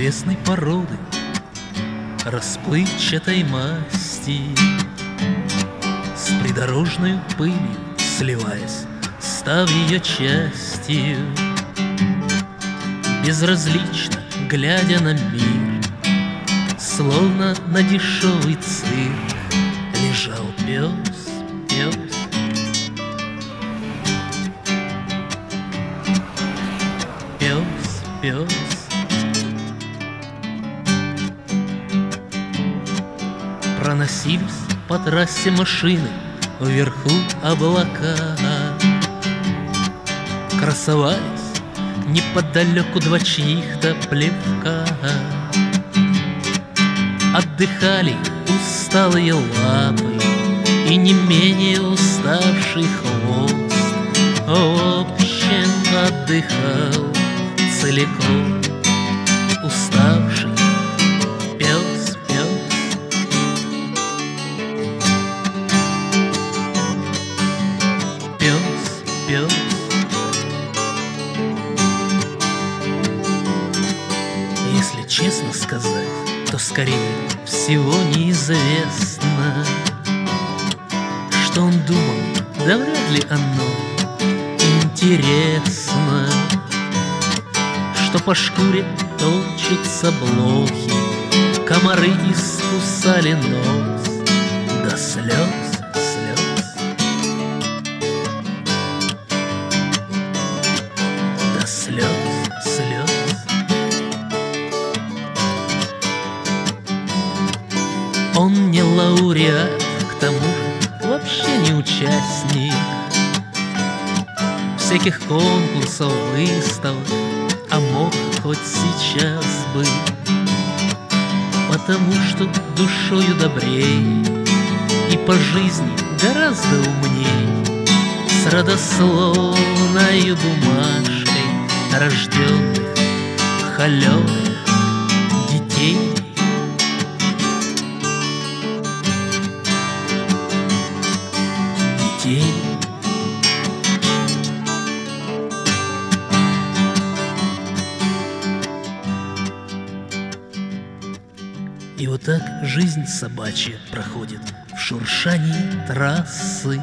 неизвестной породы, расплывчатой масти, с придорожной пылью сливаясь, став ее частью. Безразлично глядя на мир, словно на дешевый цирк, лежал пес, пес. Пес, пес. Проносились по трассе машины, вверху облака. Красовались неподалеку два чьих-то плевка. Отдыхали усталые лапы и не менее уставший хвост. В общем, отдыхал целиком уставший пес, пес. Пес, пес. Если честно сказать, то скорее всего неизвестно, что он думал, да вряд ли оно интересно, что по шкуре толчутся блохи, комары искусали нос до слез, слез, до слез, слез. Он не лауреат, к тому же вообще не участник всяких конкурсов, выставок, а мог хоть сейчас быть, потому что душою добрей и по жизни гораздо умней, с родословною бумажкой рожденных холеных детей. Детей. И вот так жизнь собачья проходит в шуршании трассы,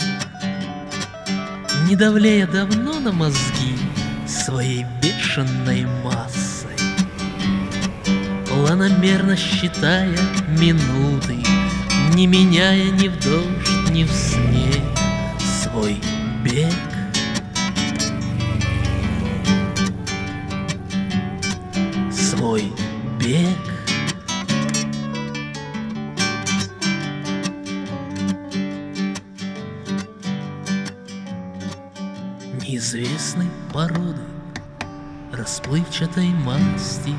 не давляя давно на мозги своей бешеной массой, планомерно считая минуты, не меняя ни в дождь, ни в снег свой бег. Свой бег. Неизвестной породы, расплывчатой масти,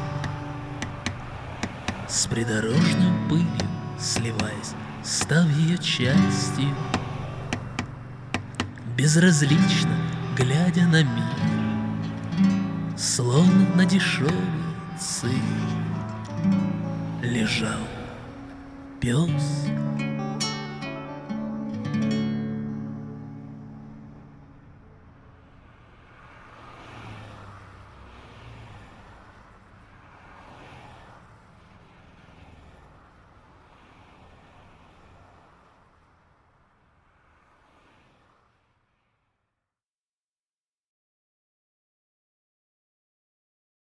с придорожной пылью сливаясь, став ее частью. Безразлично глядя на мир, словно на дешевый цирк, лежал пес.